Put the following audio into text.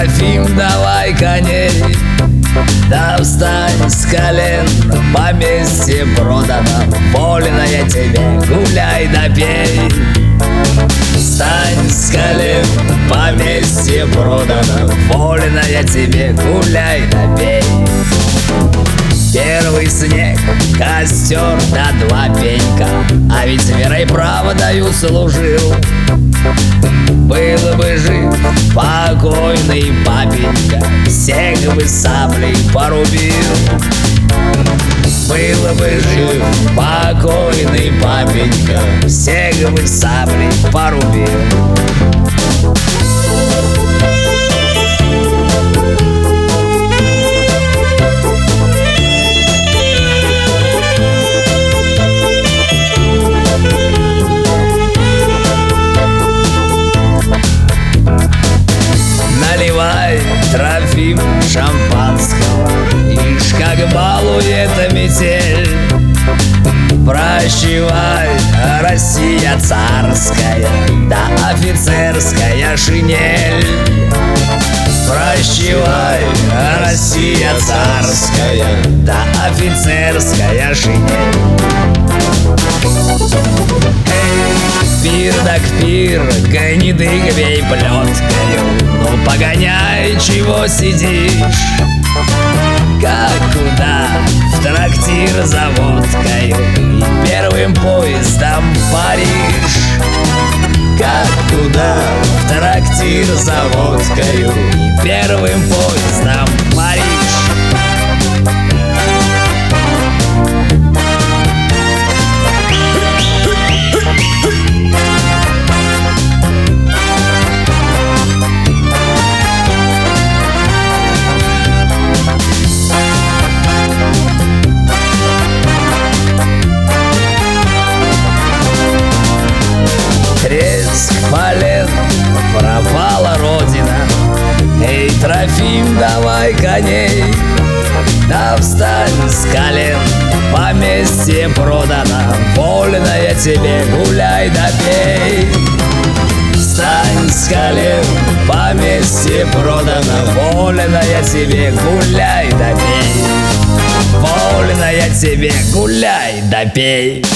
Трофим, давай коней, да встань с колен, поместье продано, вольно я тебе, гуляй да пей. Встань с колен, поместье продано, вольно я тебе, гуляй да пей. Первый снег, костер да два пенька, а ведь верой правдою служил. Был бы жив покойный папенька, всех бы саблей порубил. Был бы жив покойный папенька, всех бы саблей порубил. Наливай, Трофим, шампанского, ишь, как балует метель. Прощевай, Россия царская, да офицерская шинель. Прощевай, Россия царская, да офицерская шинель. Пир так пир, гниды бей плеткою, ну погоняй, чего сидишь? Как куда? В трактир за водкою и первым поездом в Париж. Как куда? В трактир за водкою и первым поездом в Париж. Треск полен, пропала родина. Эй, Трофим, давай коней, да встань с колен, поместье продано, вольно я тебе, гуляй да пей. Встань с колен, поместье продано, вольно я тебе, гуляй да пей. Вольно я тебе, гуляй да пей.